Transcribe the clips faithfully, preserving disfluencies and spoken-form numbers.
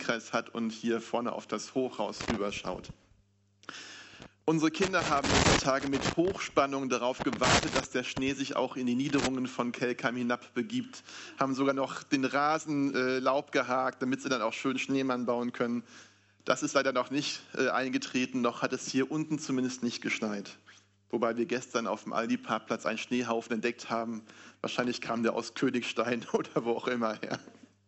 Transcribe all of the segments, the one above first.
Familienkreis hat und hier vorne auf das Hochhaus rüberschaut. Unsere Kinder haben diese Tage mit Hochspannung darauf gewartet, dass der Schnee sich auch in die Niederungen von Kelkheim hinab begibt, haben sogar noch den Rasen äh, Laub gehakt, damit sie dann auch schön Schneemann bauen können. Das ist leider noch nicht äh, eingetreten, noch hat es hier unten zumindest nicht geschneit. Wobei wir gestern auf dem Aldi-Parkplatz einen Schneehaufen entdeckt haben. Wahrscheinlich kam der aus Königstein oder wo auch immer her.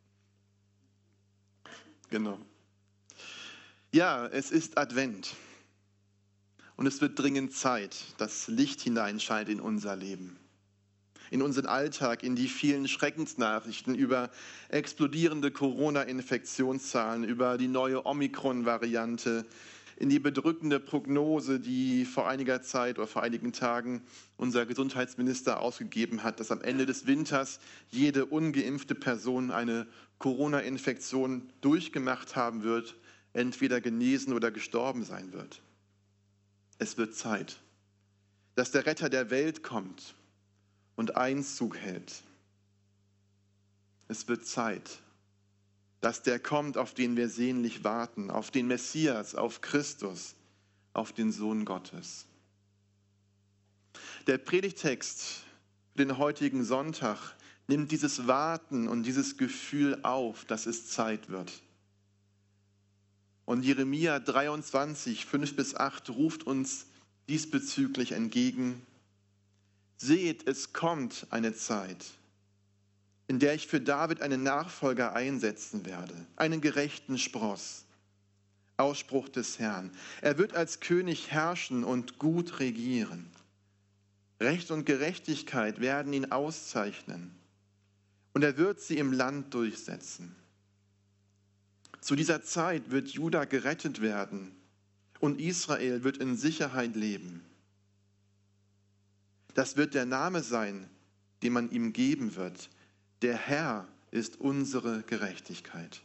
Genau. Ja, es ist Advent. Und es wird dringend Zeit, dass Licht hineinscheint in unser Leben, in unseren Alltag, in die vielen Schreckensnachrichten über explodierende Corona-Infektionszahlen, über die neue Omikron-Variante, in die bedrückende Prognose, die vor einiger Zeit oder vor einigen Tagen unser Gesundheitsminister ausgegeben hat, dass am Ende des Winters jede ungeimpfte Person eine Corona-Infektion durchgemacht haben wird, entweder genesen oder gestorben sein wird. Es wird Zeit, dass der Retter der Welt kommt und Einzug hält. Es wird Zeit, dass der kommt, auf den wir sehnlich warten, auf den Messias, auf Christus, auf den Sohn Gottes. Der Predigtext für den heutigen Sonntag nimmt dieses Warten und dieses Gefühl auf, dass es Zeit wird. Und Jeremia dreiundzwanzig, fünf bis acht ruft uns diesbezüglich entgegen: Seht, es kommt eine Zeit, in der ich für David einen Nachfolger einsetzen werde, einen gerechten Spross. Ausspruch des Herrn. Er wird als König herrschen und gut regieren. Recht und Gerechtigkeit werden ihn auszeichnen, und er wird sie im Land durchsetzen. Zu dieser Zeit wird Juda gerettet werden und Israel wird in Sicherheit leben. Das wird der Name sein, den man ihm geben wird. Der Herr ist unsere Gerechtigkeit.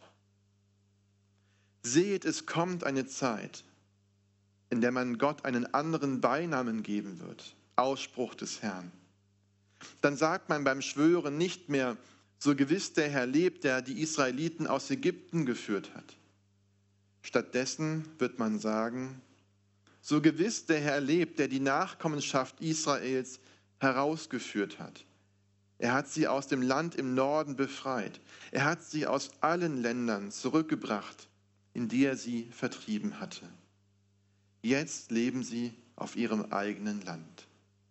Seht, es kommt eine Zeit, in der man Gott einen anderen Beinamen geben wird. Ausspruch des Herrn. Dann sagt man beim Schwören nicht mehr: So gewiss der Herr lebt, der die Israeliten aus Ägypten geführt hat. Stattdessen wird man sagen: So gewiss der Herr lebt, der die Nachkommenschaft Israels herausgeführt hat. Er hat sie aus dem Land im Norden befreit. Er hat sie aus allen Ländern zurückgebracht, in die er sie vertrieben hatte. Jetzt leben sie auf ihrem eigenen Land.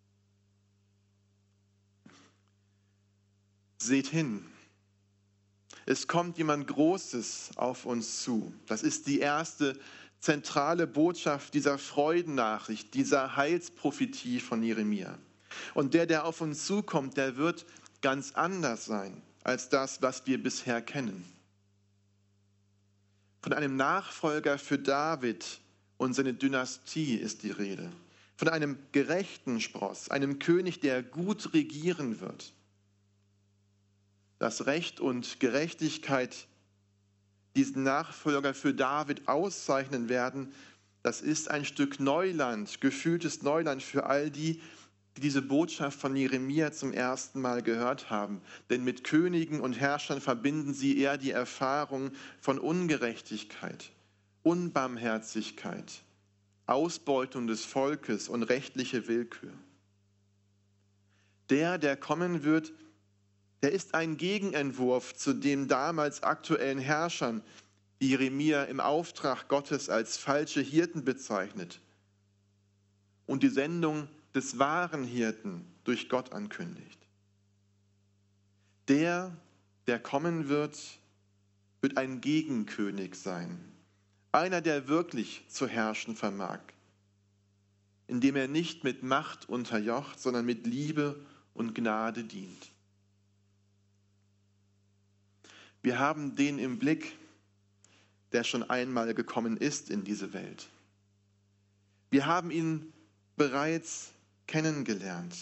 Seht hin, es kommt jemand Großes auf uns zu. Das ist die erste zentrale Botschaft dieser Freudennachricht, dieser Heilsprophetie von Jeremia. Und der, der auf uns zukommt, der wird ganz anders sein als das, was wir bisher kennen. Von einem Nachfolger für David und seine Dynastie ist die Rede. Von einem gerechten Spross, einem König, der gut regieren wird. Dass Recht und Gerechtigkeit diesen Nachfolger für David auszeichnen werden, das ist ein Stück Neuland, gefühltes Neuland für all die, die diese Botschaft von Jeremia zum ersten Mal gehört haben. Denn mit Königen und Herrschern verbinden sie eher die Erfahrung von Ungerechtigkeit, Unbarmherzigkeit, Ausbeutung des Volkes und rechtliche Willkür. Der, der kommen wird, der ist ein Gegenentwurf zu den damals aktuellen Herrschern, die Jeremia im Auftrag Gottes als falsche Hirten bezeichnet und die Sendung des wahren Hirten durch Gott ankündigt. Der, der kommen wird, wird ein Gegenkönig sein. Einer, der wirklich zu herrschen vermag, indem er nicht mit Macht unterjocht, sondern mit Liebe und Gnade dient. Wir haben den im Blick, der schon einmal gekommen ist in diese Welt. Wir haben ihn bereits kennengelernt.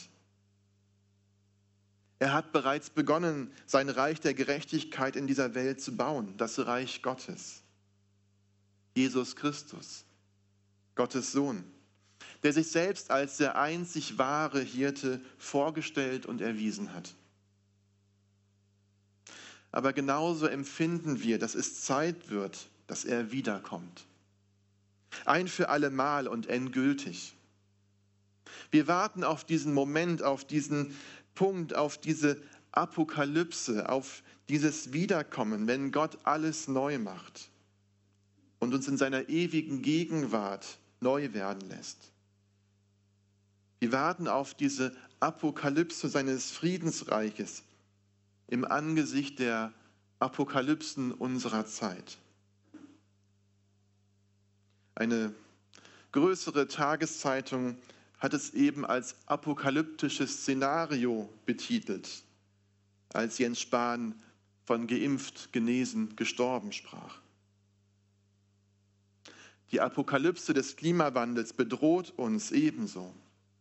Er hat bereits begonnen, sein Reich der Gerechtigkeit in dieser Welt zu bauen, das Reich Gottes. Jesus Christus, Gottes Sohn, der sich selbst als der einzig wahre Hirte vorgestellt und erwiesen hat. aber genauso empfinden wir, dass es Zeit wird, dass er wiederkommt. Ein für alle Mal und endgültig. Wir warten auf diesen Moment, auf diesen Punkt, auf diese Apokalypse, auf dieses Wiederkommen, wenn Gott alles neu macht und uns in seiner ewigen Gegenwart neu werden lässt. Wir warten auf diese Apokalypse seines Friedensreiches im Angesicht der Apokalypsen unserer Zeit. Eine größere Tageszeitung hat es eben als apokalyptisches Szenario betitelt, als Jens Spahn von geimpft, genesen, gestorben sprach. Die Apokalypse des Klimawandels bedroht uns ebenso.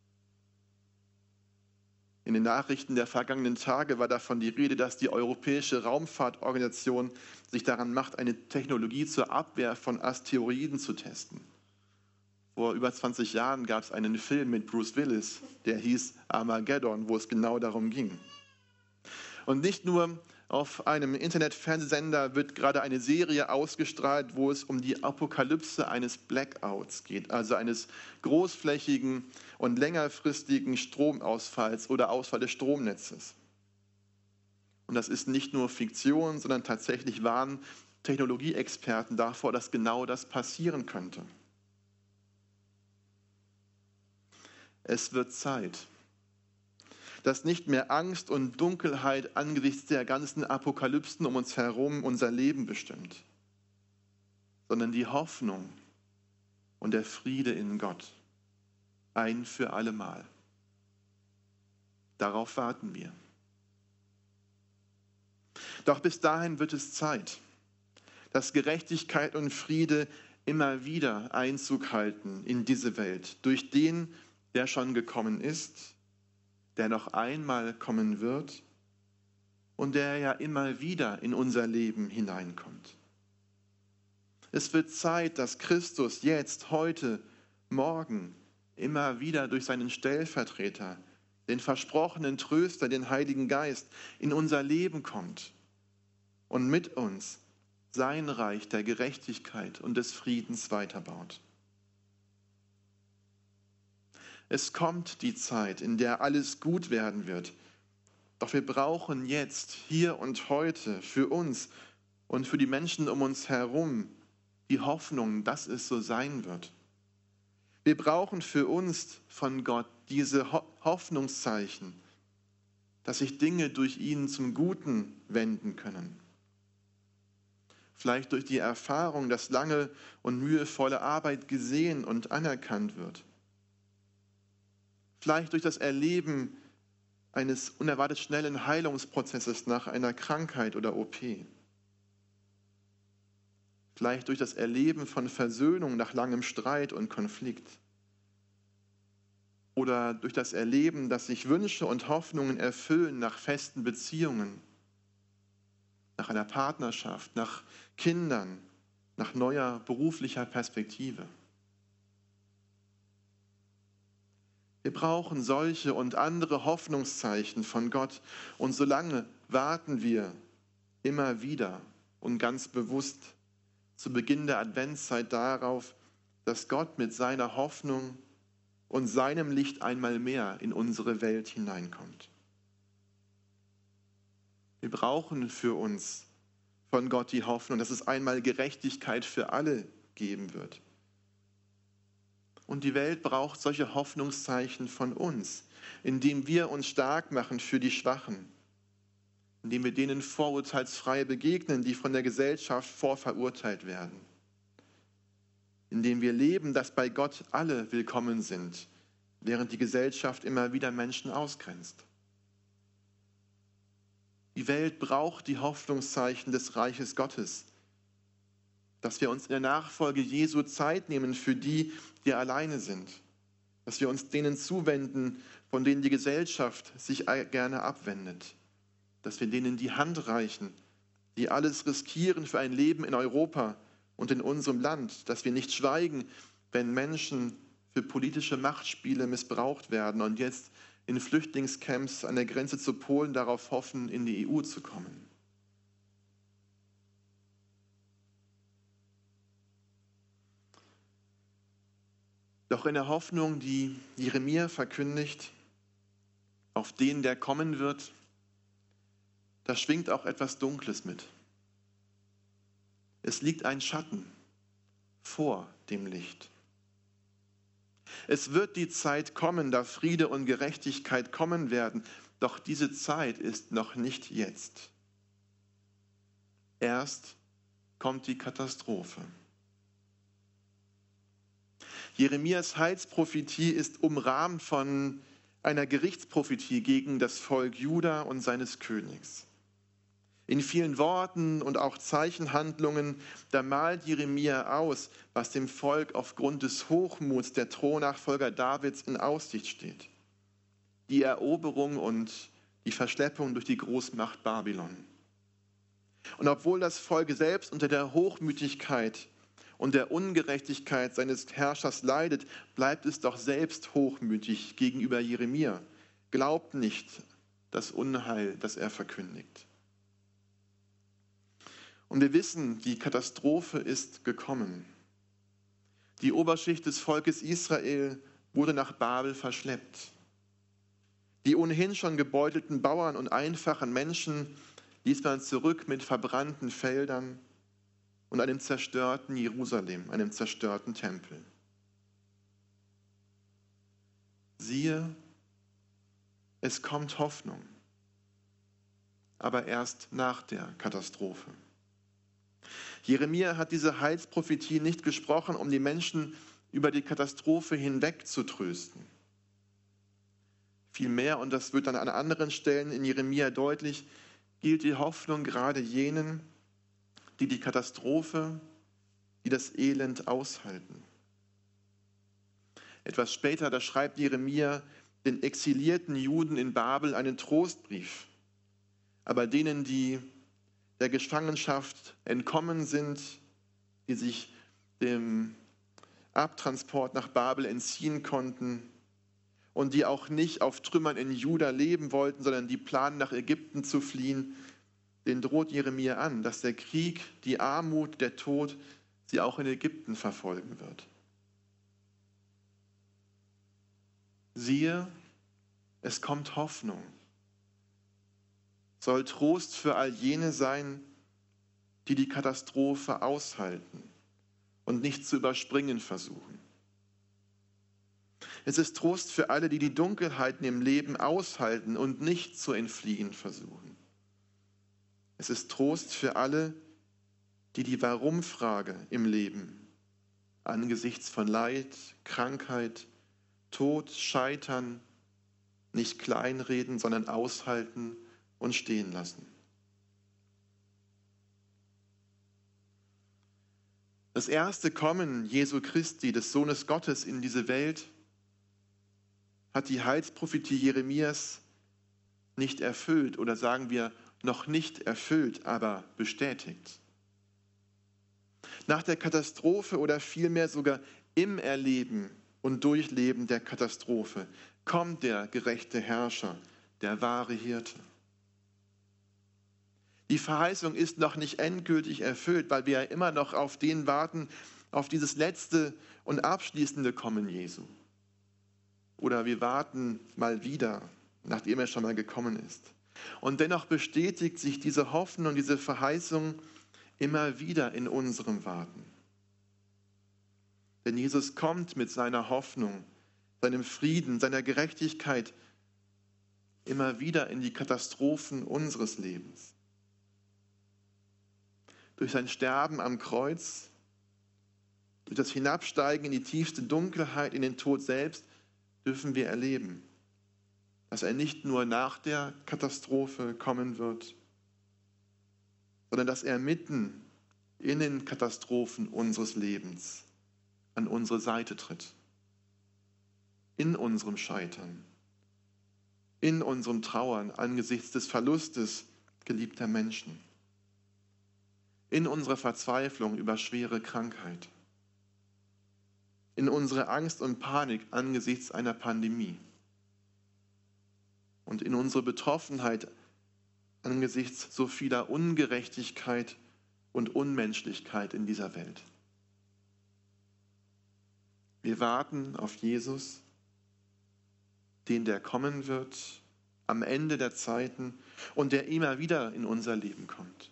In den Nachrichten der vergangenen Tage war davon die Rede, dass die Europäische Raumfahrtorganisation sich daran macht, eine Technologie zur Abwehr von Asteroiden zu testen. Vor über zwanzig Jahren gab es einen Film mit Bruce Willis, der hieß Armageddon, wo es genau darum ging. Und nicht nur auf einem Internetfernsehsender wird gerade eine Serie ausgestrahlt, wo es um die Apokalypse eines Blackouts geht, also eines großflächigen und längerfristigen Stromausfalls oder Ausfall des Stromnetzes. Und das ist nicht nur Fiktion, sondern tatsächlich warnen Technologieexperten davor, dass genau das passieren könnte. Es wird Zeit, dass nicht mehr Angst und Dunkelheit angesichts der ganzen Apokalypsen um uns herum unser Leben bestimmt, sondern die Hoffnung und der Friede in Gott, ein für allemal. Darauf warten wir. Doch bis dahin wird es Zeit, dass Gerechtigkeit und Friede immer wieder Einzug halten in diese Welt, durch den, der schon gekommen ist, der noch einmal kommen wird und der ja immer wieder in unser Leben hineinkommt. Es wird Zeit, dass Christus jetzt, heute, morgen immer wieder durch seinen Stellvertreter, den versprochenen Tröster, den Heiligen Geist, in unser Leben kommt und mit uns sein Reich der Gerechtigkeit und des Friedens weiterbaut. Es kommt die Zeit, in der alles gut werden wird. Doch wir brauchen jetzt, hier und heute, für uns und für die Menschen um uns herum die Hoffnung, dass es so sein wird. Wir brauchen für uns von Gott diese Ho- Hoffnungszeichen, dass sich Dinge durch ihn zum Guten wenden können. Vielleicht durch die Erfahrung, dass lange und mühevolle Arbeit gesehen und anerkannt wird. Vielleicht durch das Erleben eines unerwartet schnellen Heilungsprozesses nach einer Krankheit oder O P. Vielleicht durch das Erleben von Versöhnung nach langem Streit und Konflikt. Oder durch das Erleben, dass sich Wünsche und Hoffnungen erfüllen nach festen Beziehungen, nach einer Partnerschaft, nach Kindern, nach neuer beruflicher Perspektive. Wir brauchen solche und andere Hoffnungszeichen von Gott und solange warten wir immer wieder und ganz bewusst zu Beginn der Adventszeit darauf, dass Gott mit seiner Hoffnung und seinem Licht einmal mehr in unsere Welt hineinkommt. Wir brauchen für uns von Gott die Hoffnung, dass es einmal Gerechtigkeit für alle geben wird. Und die Welt braucht solche Hoffnungszeichen von uns, indem wir uns stark machen für die Schwachen, indem wir denen vorurteilsfrei begegnen, die von der Gesellschaft vorverurteilt werden, indem wir leben, dass bei Gott alle willkommen sind, während die Gesellschaft immer wieder Menschen ausgrenzt. Die Welt braucht die Hoffnungszeichen des Reiches Gottes, dass wir uns in der Nachfolge Jesu Zeit nehmen für die, die alleine sind, dass wir uns denen zuwenden, von denen die Gesellschaft sich gerne abwendet, dass wir denen die Hand reichen, die alles riskieren für ein Leben in Europa und in unserem Land, dass wir nicht schweigen, wenn Menschen für politische Machtspiele missbraucht werden und jetzt in Flüchtlingscamps an der Grenze zu Polen darauf hoffen, in die E U zu kommen. Doch in der Hoffnung, die Jeremia verkündigt, auf den, der kommen wird, da schwingt auch etwas Dunkles mit. Es liegt ein Schatten vor dem Licht. Es wird die Zeit kommen, da Friede und Gerechtigkeit kommen werden, doch diese Zeit ist noch nicht jetzt. Erst kommt die Katastrophe. Jeremias Heilsprophetie ist umrahmt von einer Gerichtsprophetie gegen das Volk Juda und seines Königs. In vielen Worten und auch Zeichenhandlungen, da malt Jeremia aus, was dem Volk aufgrund des Hochmuts der Thronnachfolger Davids in Aussicht steht. Die Eroberung und die Verschleppung durch die Großmacht Babylon. Und obwohl das Volk selbst unter der Hochmütigkeit und der Ungerechtigkeit seines Herrschers leidet, bleibt es doch selbst hochmütig gegenüber Jeremia. Glaubt nicht das Unheil, das er verkündigt. Und wir wissen, die Katastrophe ist gekommen. Die Oberschicht des Volkes Israel wurde nach Babel verschleppt. Die ohnehin schon gebeutelten Bauern und einfachen Menschen ließ man zurück mit verbrannten Feldern und einem zerstörten Jerusalem, einem zerstörten Tempel. Siehe, es kommt Hoffnung, aber erst nach der Katastrophe. Jeremia hat diese Heilsprophetie nicht gesprochen, um die Menschen über die Katastrophe hinweg zu trösten. Vielmehr, und das wird dann an anderen Stellen in Jeremia deutlich, gilt die Hoffnung gerade jenen, die die Katastrophe, die das Elend aushalten. Etwas später, da schreibt Jeremia den exilierten Juden in Babel einen Trostbrief, aber denen, die der Gefangenschaft entkommen sind, die sich dem Abtransport nach Babel entziehen konnten und die auch nicht auf Trümmern in Juda leben wollten, sondern die planen, nach Ägypten zu fliehen, den droht Jeremia an, dass der Krieg, die Armut, der Tod sie auch in Ägypten verfolgen wird. Siehe, es kommt Hoffnung. Soll Trost für all jene sein, die die Katastrophe aushalten und nicht zu überspringen versuchen. Es ist Trost für alle, die die Dunkelheiten im Leben aushalten und nicht zu entfliehen versuchen. Es ist Trost für alle, die die Warum-Frage im Leben angesichts von Leid, Krankheit, Tod, Scheitern nicht kleinreden, sondern aushalten und stehen lassen. Das erste Kommen Jesu Christi, des Sohnes Gottes, in diese Welt hat die Heilsprophetie Jeremias nicht erfüllt oder sagen wir noch nicht erfüllt, aber bestätigt. Nach der Katastrophe oder vielmehr sogar im Erleben und Durchleben der Katastrophe kommt der gerechte Herrscher, der wahre Hirte. Die Verheißung ist noch nicht endgültig erfüllt, weil wir ja immer noch auf den warten, auf dieses letzte und abschließende Kommen Jesu. Oder wir warten mal wieder, nachdem er schon mal gekommen ist. Und dennoch bestätigt sich diese Hoffnung und diese Verheißung immer wieder in unserem Warten. Denn Jesus kommt mit seiner Hoffnung, seinem Frieden, seiner Gerechtigkeit immer wieder in die Katastrophen unseres Lebens. Durch sein Sterben am Kreuz, durch das Hinabsteigen in die tiefste Dunkelheit, in den Tod selbst, dürfen wir erleben, dass er nicht nur nach der Katastrophe kommen wird, sondern dass er mitten in den Katastrophen unseres Lebens an unsere Seite tritt. In unserem Scheitern, in unserem Trauern angesichts des Verlustes geliebter Menschen, in unserer Verzweiflung über schwere Krankheit, in unserer Angst und Panik angesichts einer Pandemie und in unsere Betroffenheit angesichts so vieler Ungerechtigkeit und Unmenschlichkeit in dieser Welt. Wir warten auf Jesus, den der kommen wird am Ende der Zeiten und der immer wieder in unser Leben kommt.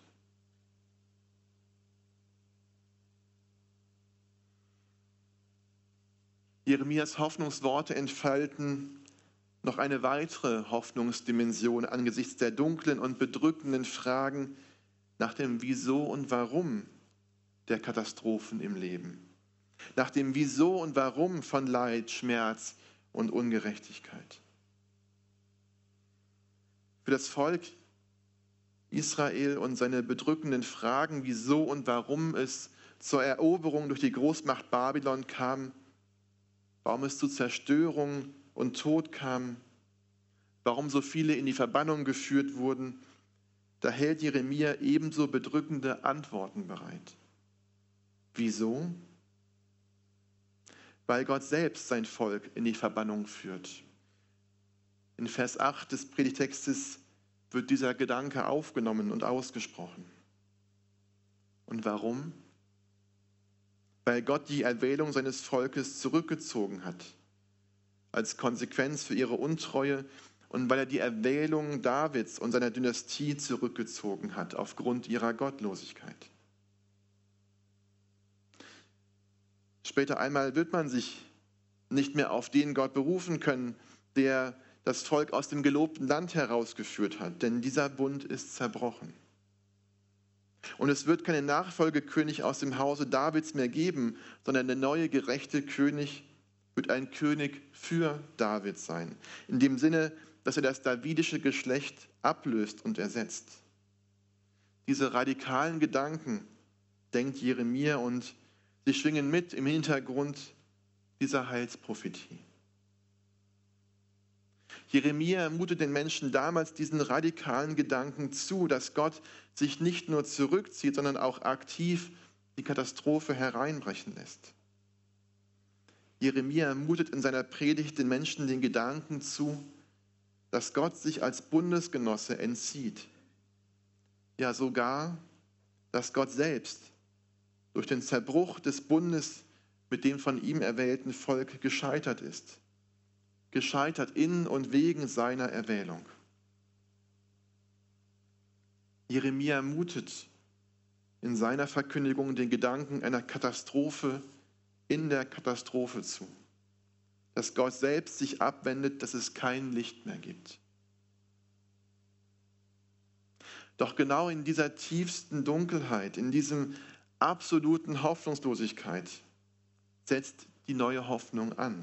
Jeremias Hoffnungsworte entfalten noch eine weitere Hoffnungsdimension angesichts der dunklen und bedrückenden Fragen nach dem Wieso und Warum der Katastrophen im Leben. Nach dem Wieso und Warum von Leid, Schmerz und Ungerechtigkeit. Für das Volk Israel und seine bedrückenden Fragen, wieso und warum es zur Eroberung durch die Großmacht Babylon kam, warum es zu Zerstörung und Tod kam, warum so viele in die Verbannung geführt wurden, da hält Jeremia ebenso bedrückende Antworten bereit. Wieso? Weil Gott selbst sein Volk in die Verbannung führt. In Vers acht des Predigtextes wird dieser Gedanke aufgenommen und ausgesprochen. Und warum? Weil Gott die Erwählung seines Volkes zurückgezogen hat, als Konsequenz für ihre Untreue und weil er die Erwählung Davids und seiner Dynastie zurückgezogen hat, aufgrund ihrer Gottlosigkeit. Später einmal wird man sich nicht mehr auf den Gott berufen können, der das Volk aus dem gelobten Land herausgeführt hat, denn dieser Bund ist zerbrochen. Und es wird keinen Nachfolgekönig aus dem Hause Davids mehr geben, sondern der neue gerechte König wird ein König für David sein. In dem Sinne, dass er das davidische Geschlecht ablöst und ersetzt. Diese radikalen Gedanken denkt Jeremia und sie schwingen mit im Hintergrund dieser Heilsprophetie. Jeremia mutet den Menschen damals diesen radikalen Gedanken zu, dass Gott sich nicht nur zurückzieht, sondern auch aktiv die Katastrophe hereinbrechen lässt. Jeremia mutet in seiner Predigt den Menschen den Gedanken zu, dass Gott sich als Bundesgenosse entzieht. Ja, sogar, dass Gott selbst durch den Zerbruch des Bundes mit dem von ihm erwählten Volk gescheitert ist. Gescheitert in und wegen seiner Erwählung. Jeremia mutet in seiner Verkündigung den Gedanken einer Katastrophe in der Katastrophe zu. Dass Gott selbst sich abwendet, dass es kein Licht mehr gibt. Doch genau in dieser tiefsten Dunkelheit, in diesem absoluten Hoffnungslosigkeit setzt die neue Hoffnung an.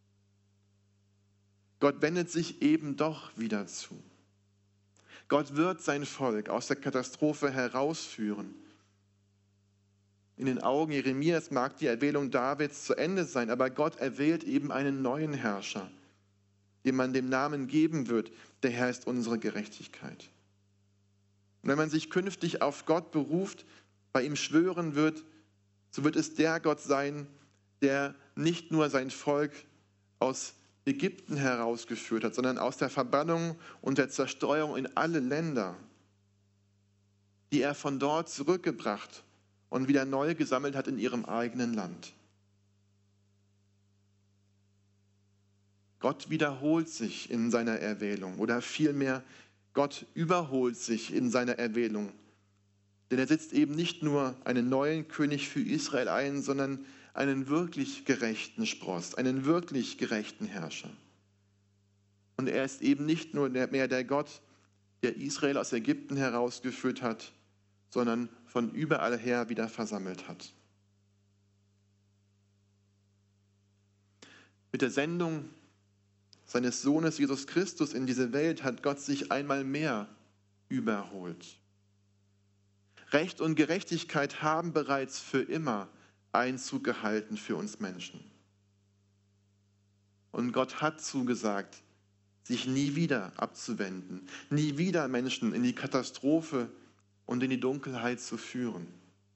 Gott wendet sich eben doch wieder zu. Gott wird sein Volk aus der Katastrophe herausführen. In den Augen Jeremias mag die Erwählung Davids zu Ende sein, aber Gott erwählt eben einen neuen Herrscher, dem man den Namen geben wird, der Herr ist unsere Gerechtigkeit. Und wenn man sich künftig auf Gott beruft, bei ihm schwören wird, so wird es der Gott sein, der nicht nur sein Volk aus Ägypten herausgeführt hat, sondern aus der Verbannung und der Zerstreuung in alle Länder, die er von dort zurückgebracht und wieder neu gesammelt hat in ihrem eigenen Land. Gott wiederholt sich in seiner Erwählung oder vielmehr Gott überholt sich in seiner Erwählung. Denn er setzt eben nicht nur einen neuen König für Israel ein, sondern einen wirklich gerechten Spross, einen wirklich gerechten Herrscher. Und er ist eben nicht nur mehr der Gott, der Israel aus Ägypten herausgeführt hat, sondern von überall her wieder versammelt hat. Mit der Sendung seines Sohnes Jesus Christus in diese Welt hat Gott sich einmal mehr überholt. Recht und Gerechtigkeit haben bereits für immer Einzug gehalten für uns Menschen. Und Gott hat zugesagt, sich nie wieder abzuwenden, nie wieder Menschen in die Katastrophe und in die Dunkelheit zu führen.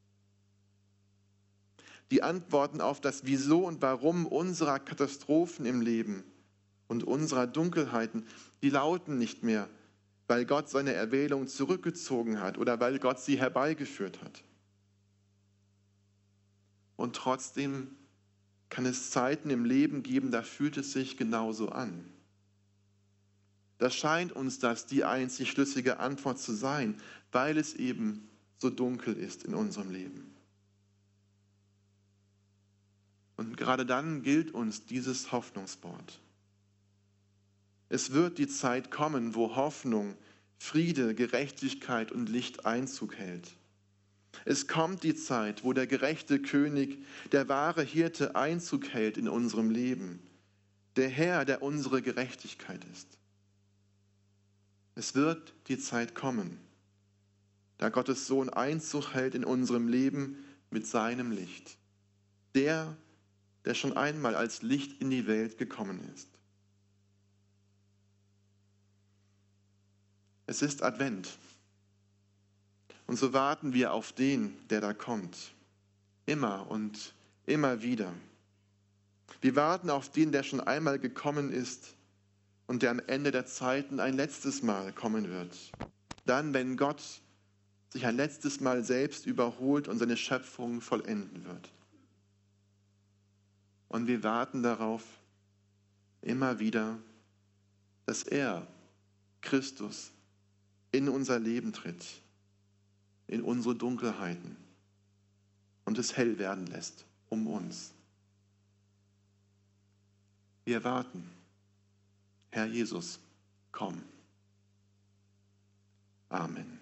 Die Antworten auf das Wieso und Warum unserer Katastrophen im Leben und unserer Dunkelheiten, die lauten nicht mehr, weil Gott seine Erwählung zurückgezogen hat oder weil Gott sie herbeigeführt hat. Und trotzdem kann es Zeiten im Leben geben, da fühlt es sich genauso an. Da scheint uns das die einzig schlüssige Antwort zu sein, weil es eben so dunkel ist in unserem Leben. Und gerade dann gilt uns dieses Hoffnungswort. Es wird die Zeit kommen, wo Hoffnung, Friede, Gerechtigkeit und Licht Einzug hält. Es kommt die Zeit, wo der gerechte König, der wahre Hirte Einzug hält in unserem Leben. Der Herr, der unsere Gerechtigkeit ist. Es wird die Zeit kommen, da Gottes Sohn Einzug hält in unserem Leben mit seinem Licht. Der, der schon einmal als Licht in die Welt gekommen ist. Es ist Advent. Und so warten wir auf den, der da kommt. Immer und immer wieder. Wir warten auf den, der schon einmal gekommen ist und der am Ende der Zeiten ein letztes Mal kommen wird. Dann, wenn Gott sich ein letztes Mal selbst überholt und seine Schöpfung vollenden wird. Und wir warten darauf immer wieder, dass er, Christus, in unser Leben tritt, in unsere Dunkelheiten und es hell werden lässt um uns. Wir warten. Herr Jesus, komm. Amen.